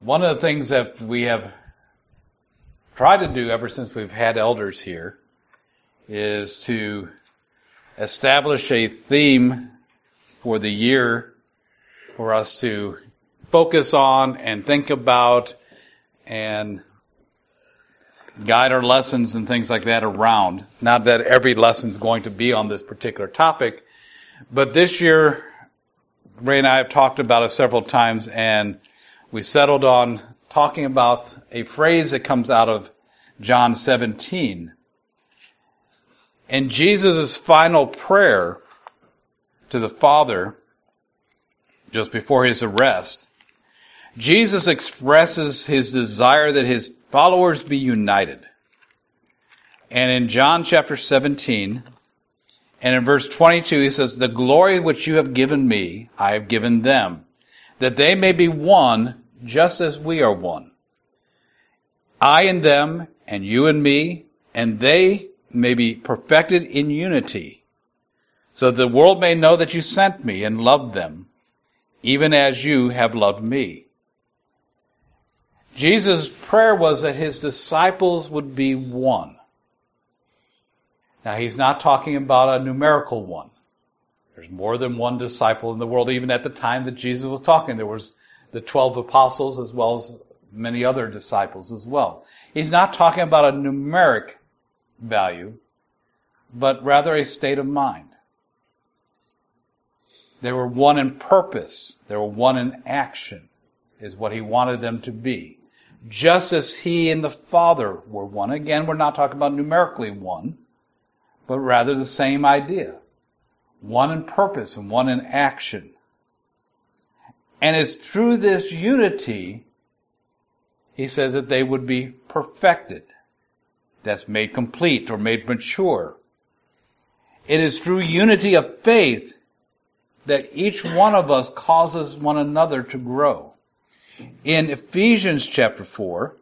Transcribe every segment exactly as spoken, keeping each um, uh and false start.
One of the things that we have tried to do ever since we've had elders here is to establish a theme for the year for us to focus on and think about and guide our lessons and things like that around. Not that every lesson is going to be on this particular topic, but this year, Ray and I have talked about it several times, and we settled on talking about a phrase that comes out of John seventeen. In Jesus' final prayer to the Father, just before his arrest, Jesus expresses his desire that his followers be united. And in John chapter seventeen, and in verse twenty-two, he says, "The glory which you have given me, I have given them, that they may be one, just as we are one. I and them, and you and me, and they may be perfected in unity, so that the world may know that you sent me and loved them, even as you have loved me." Jesus' prayer was that his disciples would be one. Now, he's not talking about a numerical one. There's more than one disciple in the world. Even at the time that Jesus was talking, there was the twelve apostles as well as many other disciples as well. He's not talking about a numeric value, but rather a state of mind. They were one in purpose. They were one in action, is what he wanted them to be. Just as he and the Father were one. Again, we're not talking about numerically one, but rather the same idea. One in purpose and one in action. And it's through this unity, he says, that they would be perfected. That's made complete or made mature. It is through unity of faith that each one of us causes one another to grow. In Ephesians chapter four,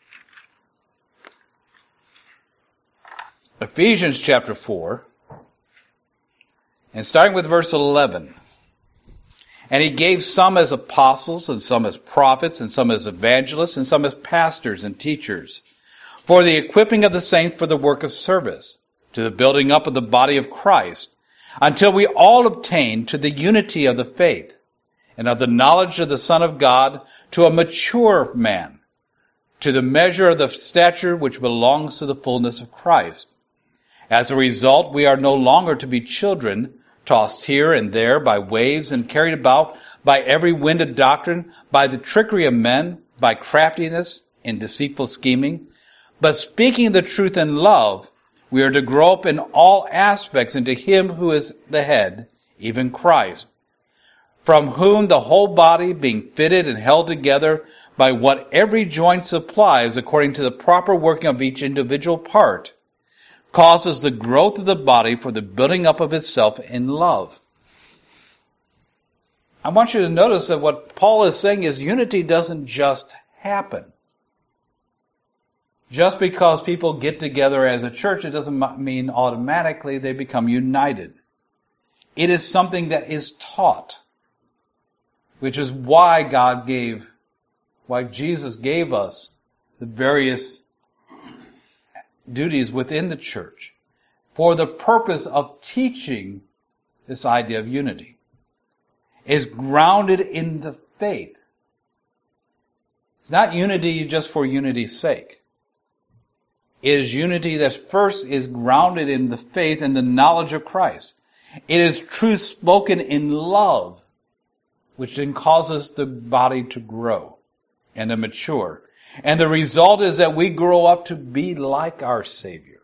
Ephesians chapter four, and starting with verse eleven, "And he gave some as apostles, and some as prophets, and some as evangelists, and some as pastors and teachers, for the equipping of the saints for the work of service, to the building up of the body of Christ, until we all obtain to the unity of the faith, and of the knowledge of the Son of God, to a mature man, to the measure of the stature which belongs to the fullness of Christ. As a result, we are no longer to be children, tossed here and there by waves and carried about by every wind of doctrine, by the trickery of men, by craftiness and deceitful scheming. But speaking the truth in love, we are to grow up in all aspects into him who is the head, even Christ, from whom the whole body, being fitted and held together by what every joint supplies according to the proper working of each individual part, causes the growth of the body for the building up of itself in love." I want you to notice that what Paul is saying is unity doesn't just happen. Just because people get together as a church, it doesn't mean automatically they become united. It is something that is taught, which is why God gave, why Jesus gave us the various duties within the church, for the purpose of teaching this idea of unity. Is grounded in the faith. It's not unity just for unity's sake. It is unity that first is grounded in the faith and the knowledge of Christ. It is truth spoken in love, which then causes the body to grow and to mature. And the result is that we grow up to be like our Savior.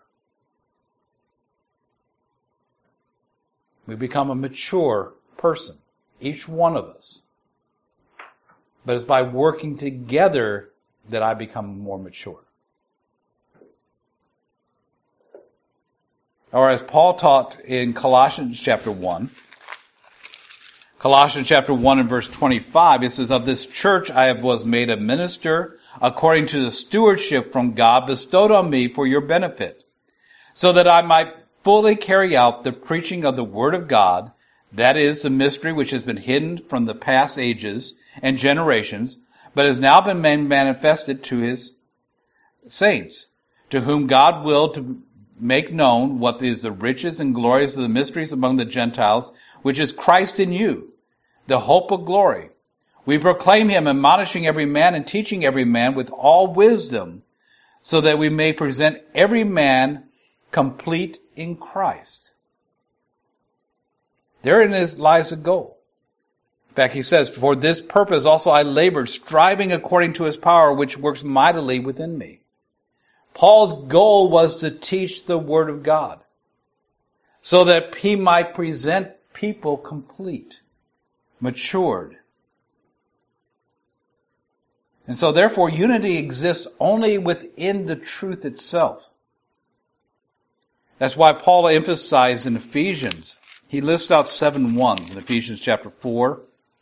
We become a mature person, each one of us. But it's by working together that I become more mature. Or as Paul taught in Colossians chapter one, Colossians chapter one and verse twenty-five, it says, "Of this church I have was made a minister according to the stewardship from God bestowed on me for your benefit, so that I might fully carry out the preaching of the word of God, that is, the mystery which has been hidden from the past ages and generations, but has now been manifested to his saints, to whom God willed to make known what is the riches and glories of the mysteries among the Gentiles, which is Christ in you, the hope of glory. We proclaim him, admonishing every man and teaching every man with all wisdom, so that we may present every man complete in Christ. Therein is, lies a goal. In fact, he says, for this purpose also I labored, striving according to his power, which works mightily within me. Paul's goal was to teach the Word of God, so that he might present people complete, matured. And so therefore unity exists only within the truth itself. That's why Paul emphasized in Ephesians, he lists out seven ones in Ephesians chapter four.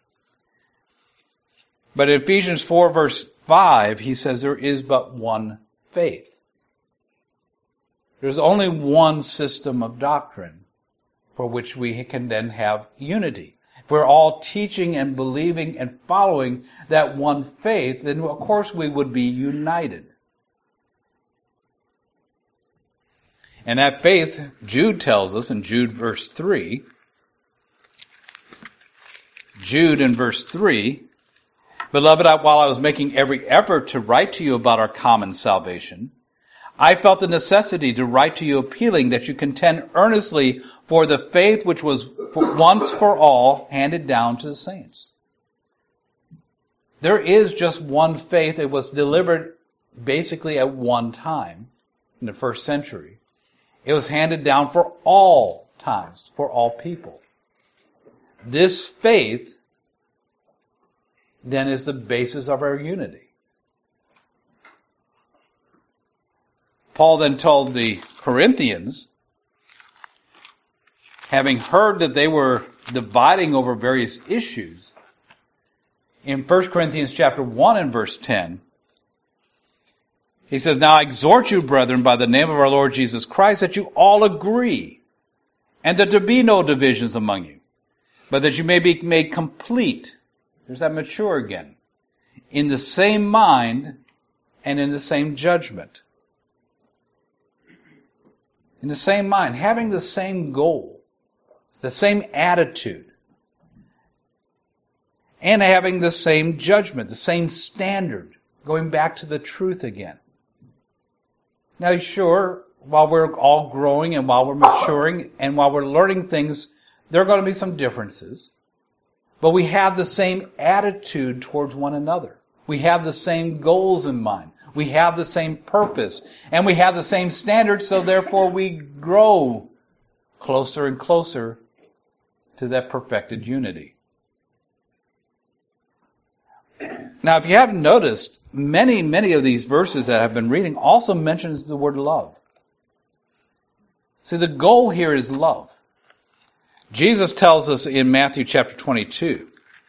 But in Ephesians four verse five, he says there is but one faith. There's only one system of doctrine for which we can then have unity. If we're all teaching and believing and following that one faith, then of course we would be united. And that faith, Jude tells us in Jude verse three, Jude in verse three, Beloved, I, while I was making every effort to write to you about our common salvation, I felt the necessity to write to you appealing that you contend earnestly for the faith which was for once for all handed down to the saints. There is just one faith. It was delivered basically at one time in the first century. It was handed down for all times, for all people. This faith then is the basis of our unity. Paul then told the Corinthians, having heard that they were dividing over various issues, in First Corinthians chapter one and verse ten, he says, Now I exhort you, brethren, by the name of our Lord Jesus Christ, that you all agree, and that there be no divisions among you, but that you may be made complete. There's that mature again. In the same mind and in the same judgment. In the same mind, having the same goal, the same attitude, and having the same judgment, the same standard, going back to the truth again. Now, sure, while we're all growing and while we're maturing and while we're learning things, there are going to be some differences. But we have the same attitude towards one another. We have the same goals in mind. We have the same purpose. And we have the same standards, so therefore we grow closer and closer to that perfected unity. Now, if you haven't noticed, many, many of these verses that I've been reading also mentions the word love. See, the goal here is love. Jesus tells us in Matthew chapter twenty-two.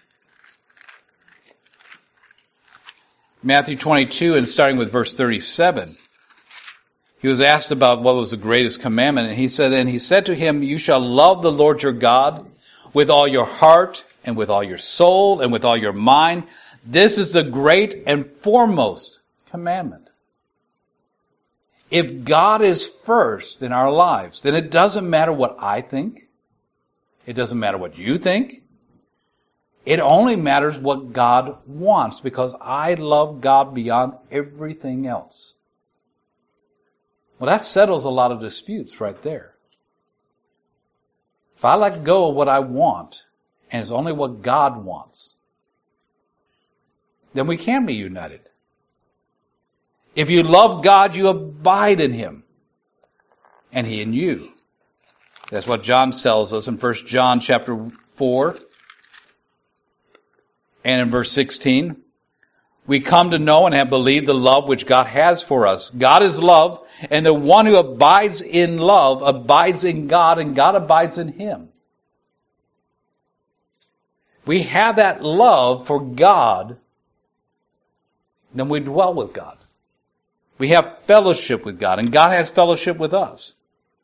Matthew twenty-two, and starting with verse thirty-seven. He was asked about what was the greatest commandment, and he said, and he said to him, You shall love the Lord your God with all your heart, and with all your soul, and with all your mind. This is the great and foremost commandment. If God is first in our lives, then it doesn't matter what I think. It doesn't matter what you think. It only matters what God wants, because I love God beyond everything else. Well, that settles a lot of disputes right there. If I let go of what I want, and it's only what God wants, then we can be united. If you love God, you abide in Him, and He in you. That's what John tells us in First John chapter four and in verse sixteen. We come to know and have believed the love which God has for us. God is love, and the one who abides in love abides in God, and God abides in him. We have that love for God, then we dwell with God. We have fellowship with God, and God has fellowship with us.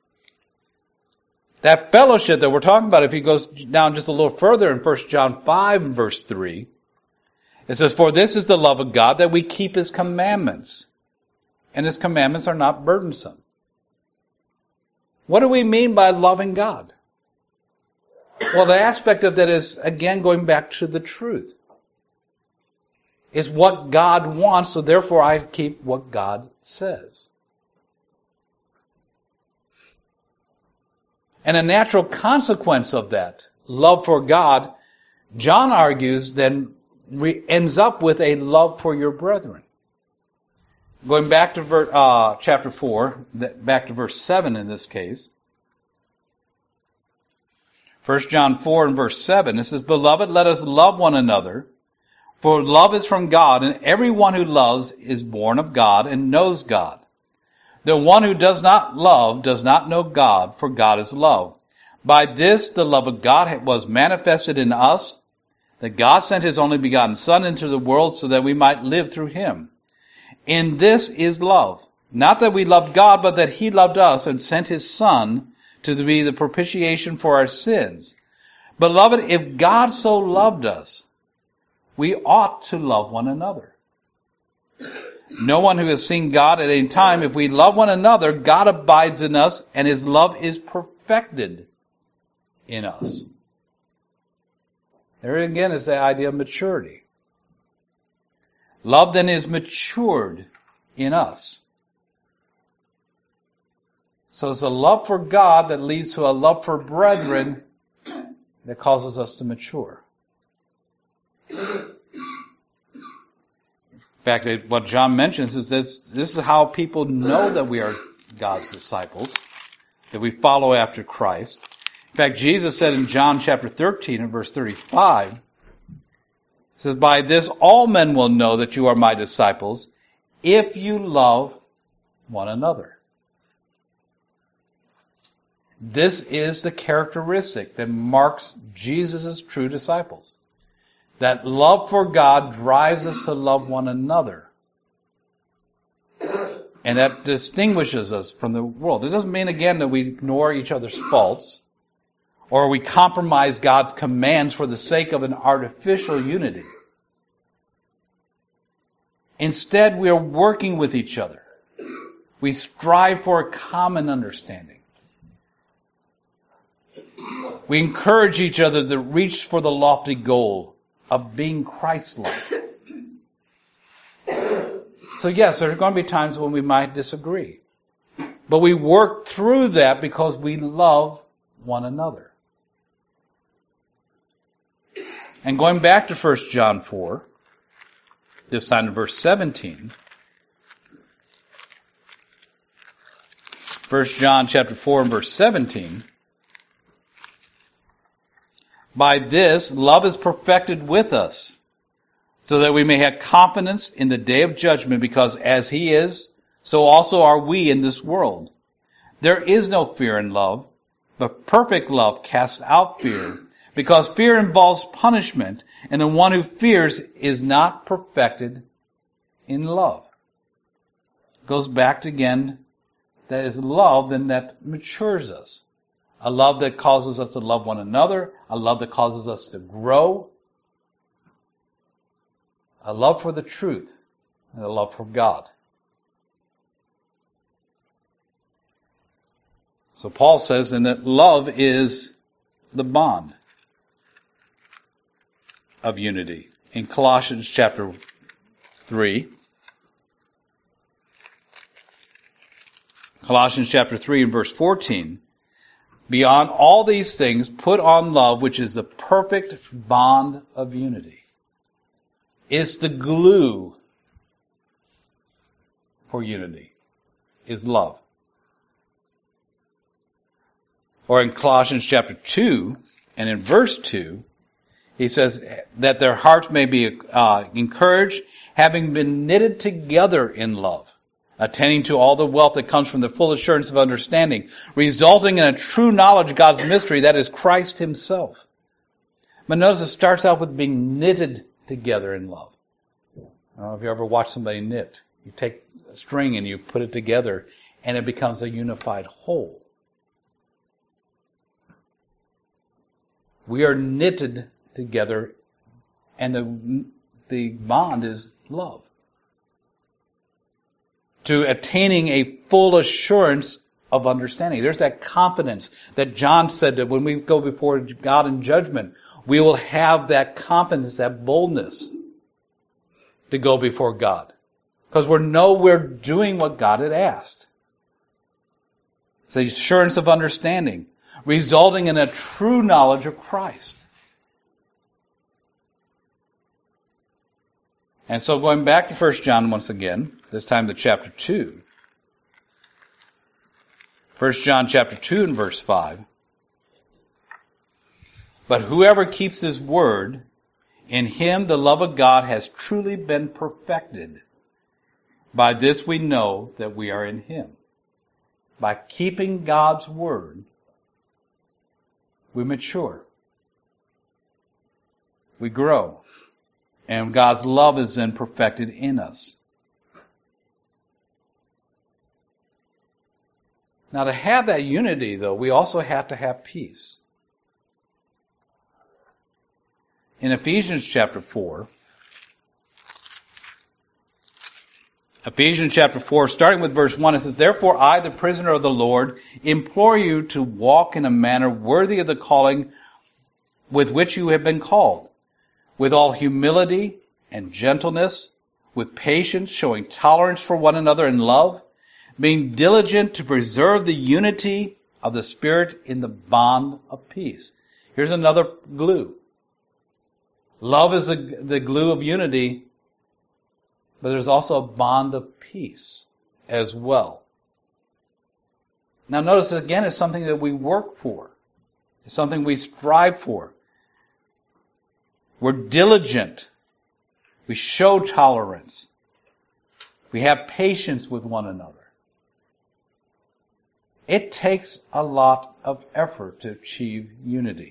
That fellowship that we're talking about, if he goes down just a little further in First John five and verse three, It says, for this is the love of God, that we keep his commandments. And his commandments are not burdensome. What do we mean by loving God? Well, the aspect of that is, again, going back to the truth. It's what God wants, so therefore I keep what God says. And a natural consequence of that, love for God, John argues, then re- ends up with a love for your brethren. Going back to ver- uh, chapter four, back to verse seven in this case. First John four and verse seven, it says, Beloved, let us love one another, for love is from God, and everyone who loves is born of God and knows God. The one who does not love does not know God, for God is love. By this the love of God was manifested in us, that God sent his only begotten Son into the world so that we might live through him. In this is love, not that we loved God, but that he loved us and sent his Son to be the propitiation for our sins. Beloved, if God so loved us, we ought to love one another. No one who has seen God at any time, if we love one another, God abides in us, and his love is perfected in us. There again is the idea of maturity. Love then is matured in us. So it's a love for God that leads to a love for brethren that causes us to mature. In fact, what John mentions is this, this is how people know that we are God's disciples, that we follow after Christ. In fact, Jesus said in John chapter thirteen and verse thirty-five, it says, By this all men will know that you are my disciples, if you love one another. This is the characteristic that marks Jesus' true disciples. That love for God drives us to love one another. And that distinguishes us from the world. It doesn't mean, again, that we ignore each other's faults or we compromise God's commands for the sake of an artificial unity. Instead, we are working with each other. We strive for a common understanding. We encourage each other to reach for the lofty goal of being Christ-like. So yes, there's going to be times when we might disagree. But we work through that because we love one another. And going back to First John four, this time to verse seventeen. First John chapter four and verse seventeen. By this, love is perfected with us, so that we may have confidence in the day of judgment, because as he is, so also are we in this world. There is no fear in love, but perfect love casts out fear, because fear involves punishment, and the one who fears is not perfected in love. It goes back to, again, that is love then that matures us. A love that causes us to love one another. A love that causes us to grow. A love for the truth. And a love for God. So Paul says then that love is the bond of unity. In Colossians chapter three. Colossians chapter three and verse fourteen. Beyond all these things, put on love, which is the perfect bond of unity. It's the glue for unity, is love. Or in Colossians chapter two, and in verse two, he says that their hearts may be uh, encouraged, having been knitted together in love, attending to all the wealth that comes from the full assurance of understanding, resulting in a true knowledge of God's mystery, that is Christ himself. But notice it starts out with being knitted together in love. I don't know if you ever watched somebody knit. You take a string and you put it together, and it becomes a unified whole. We are knitted together, and the the bond is love. To attaining a full assurance of understanding. There's that confidence that John said that when we go before God in judgment, we will have that confidence, that boldness to go before God. Because we know we're doing what God had asked. It's the assurance of understanding, resulting in a true knowledge of Christ. And so going back to First John once again, this time to chapter two. First John chapter two and verse five. But whoever keeps his word, in him the love of God has truly been perfected. By this we know that we are in him. By keeping God's word, we mature. We grow. And God's love is then perfected in us. Now, to have that unity, though, we also have to have peace. In Ephesians chapter four, Ephesians chapter four, starting with verse one, it says, Therefore I, the prisoner of the Lord, implore you to walk in a manner worthy of the calling with which you have been called, with all humility and gentleness, with patience, showing tolerance for one another in love, being diligent to preserve the unity of the Spirit in the bond of peace. Here's another glue. Love is the, the glue of unity, but there's also a bond of peace as well. Now notice again, it's something that we work for. It's something we strive for. We're diligent. We show tolerance. We have patience with one another. It takes a lot of effort to achieve unity.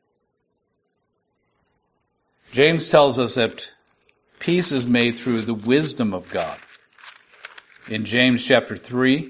James tells us that peace is made through the wisdom of God. In James chapter three,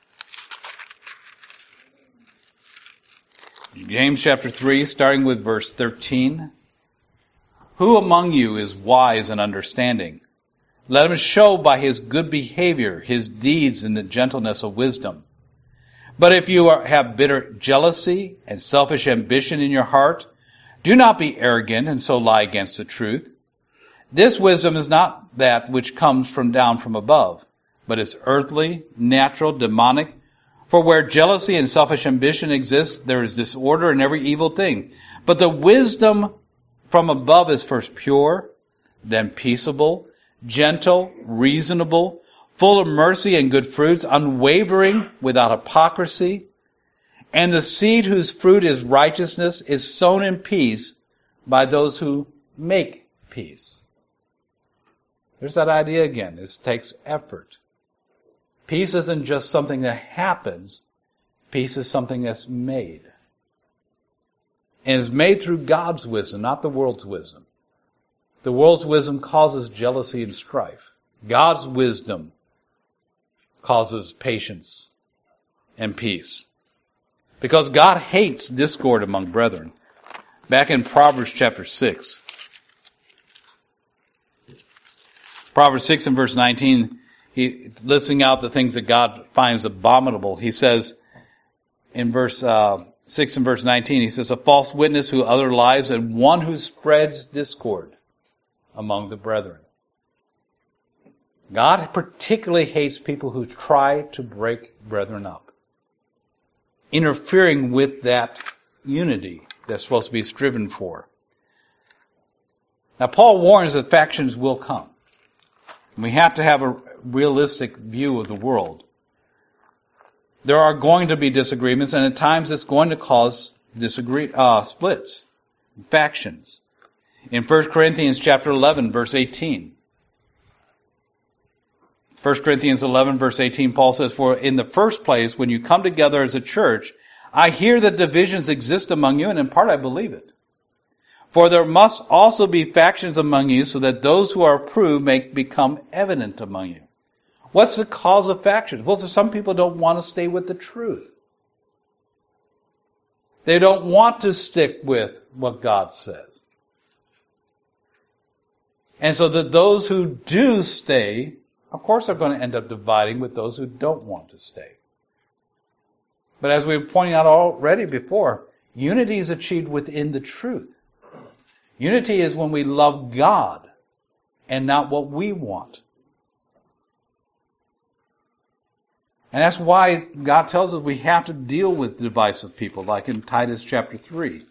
James chapter three, starting with verse thirteen, Who among you is wise and understanding? Let him show by his good behavior his deeds in the gentleness of wisdom. But if you are, have bitter jealousy and selfish ambition in your heart, do not be arrogant and so lie against the truth. This wisdom is not that which comes from down from above, but is earthly, natural, demonic. For where jealousy and selfish ambition exist, there is disorder in every evil thing. But the wisdom from above is first pure, then peaceable, gentle, reasonable, full of mercy and good fruits, unwavering, without hypocrisy. And the seed whose fruit is righteousness is sown in peace by those who make peace. There's that idea again. This takes effort. Peace isn't just something that happens. Peace is something that's made. And it's made through God's wisdom, not the world's wisdom. The world's wisdom causes jealousy and strife. God's wisdom causes patience and peace. Because God hates discord among brethren. Back in Proverbs chapter six. Proverbs six and verse nineteen, he listing out the things that God finds abominable. He says in verse uh, six and verse nineteen, he says, a false witness who utters lies and one who spreads discord among the brethren. God particularly hates people who try to break brethren up, interfering with that unity that's supposed to be striven for. Now, Paul warns that factions will come. We have to have a realistic view of the world. There are going to be disagreements, and at times it's going to cause disagree uh, splits, factions. In First Corinthians chapter eleven, verse eighteen. First Corinthians eleven, verse eighteen, Paul says, For in the first place, when you come together as a church, I hear that divisions exist among you, and in part I believe it. For there must also be factions among you, so that those who are approved may become evident among you. What's the cause of factions? Well, some people don't want to stay with the truth. They don't want to stick with what God says. And so that those who do stay, of course, are going to end up dividing with those who don't want to stay. But as we were pointing out already before, unity is achieved within the truth. Unity is when we love God and not what we want. And that's why God tells us we have to deal with divisive people, like in Titus chapter three.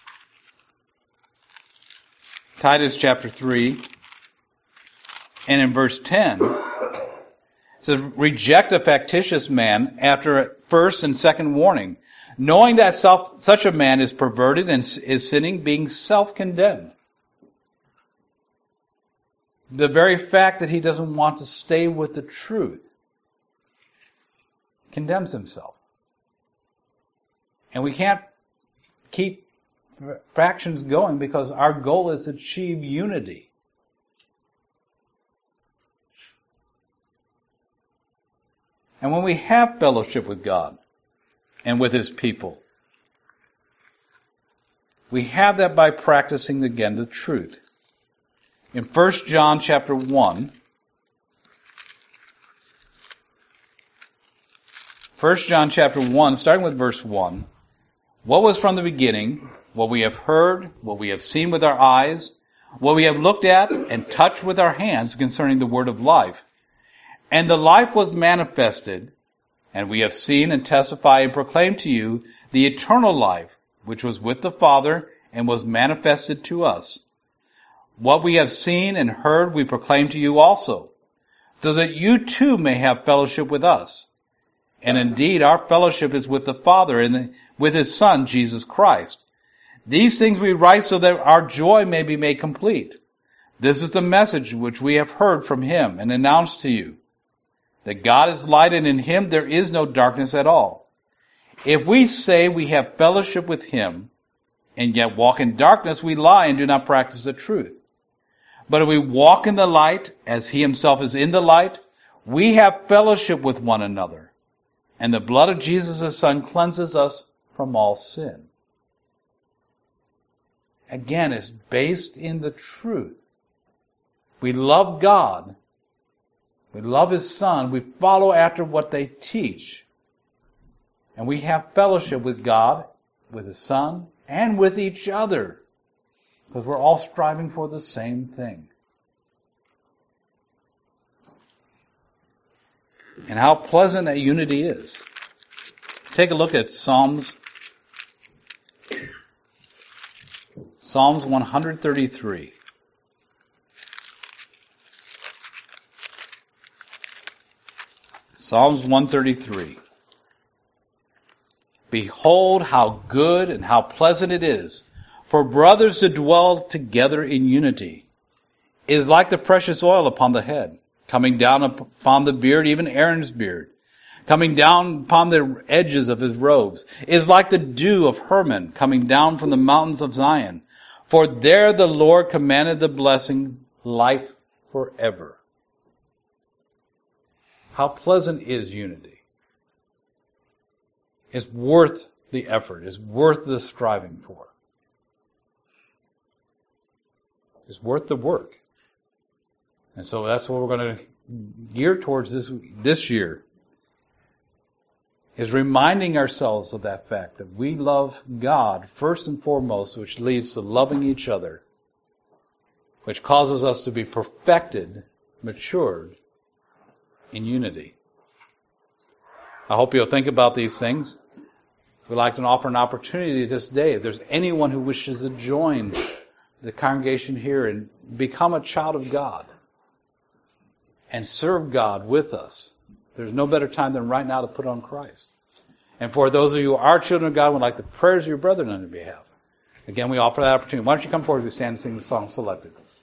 Titus chapter three, and in verse ten, it says, reject a factitious man after a first and second warning, knowing that self, such a man is perverted and is sinning, being self-condemned. The very fact that he doesn't want to stay with the truth condemns himself. And we can't keep fractions going because our goal is to achieve unity. And when we have fellowship with God and with His people, we have that by practicing again the truth. In First John chapter one, First John chapter one, starting with verse one, what was from the beginning, what we have heard, what we have seen with our eyes, what we have looked at and touched with our hands concerning the word of life. And the life was manifested, and we have seen and testify and proclaim to you the eternal life, which was with the Father and was manifested to us. What we have seen and heard we proclaim to you also, so that you too may have fellowship with us. And indeed our fellowship is with the Father and the, with His Son, Jesus Christ. These things we write so that our joy may be made complete. This is the message which we have heard from Him and announced to you, that God is light and in Him there is no darkness at all. If we say we have fellowship with Him and yet walk in darkness, we lie and do not practice the truth. But if we walk in the light as He Himself is in the light, we have fellowship with one another. And the blood of Jesus, His Son, cleanses us from all sin. Again, it's based in the truth. We love God. We love His Son. We follow after what they teach. And we have fellowship with God, with His Son, and with each other. Because we're all striving for the same thing. And how pleasant that unity is. Take a look at Psalms. Psalms one thirty-three. Psalms one thirty-three. Behold how good and how pleasant it is for brothers to dwell together in unity. It is like the precious oil upon the head, coming down upon the beard, even Aaron's beard, coming down upon the edges of his robes. It is like the dew of Hermon, coming down from the mountains of Zion. For there the Lord commanded the blessing, life forever. How pleasant is unity. It's worth the effort. It's worth the striving for. It's worth the work. And so that's what we're going to gear towards this, this year. Is reminding ourselves of that fact that we love God first and foremost, which leads to loving each other, which causes us to be perfected, matured in unity. I hope you'll think about these things. We'd like to offer an opportunity this day. If there's anyone who wishes to join the congregation here and become a child of God and serve God with us, there's no better time than right now to put on Christ. And for those of you who are children of God, would like the prayers of your brethren on your behalf. Again, we offer that opportunity. Why don't you come forward as we stand and sing the song selected.